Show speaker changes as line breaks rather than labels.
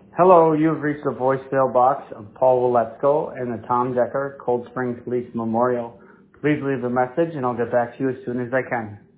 Hello, you've reached the voicemail box of Paul Waletzko and the Tom Decker Cold Spring Police Memorial. Please leave a message and I'll get back to you as soon as I can.